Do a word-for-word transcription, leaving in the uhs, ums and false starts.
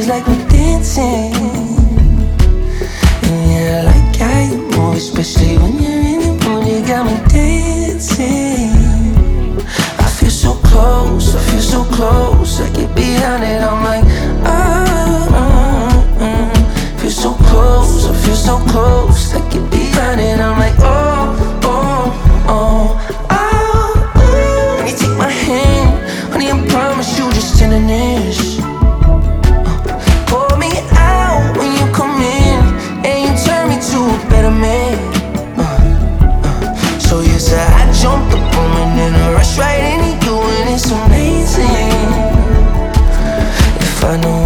feels like we're dancing. And yeah, I like how you move, especially when you're in the mood. You got me dancing. I feel so close, I feel so close. I get behind it, I'm like, oh, oh, oh. Feel so close, I feel so close. I get behind it, I'm like, oh, oh, oh, oh, oh. When you take my hand, honey, I promise you just tenderness. uh, Pour me out when you come in, and you turn me to a better man. uh, uh. So yes, I, I jumped the moment and I rushed right into you, and it's amazing. If I know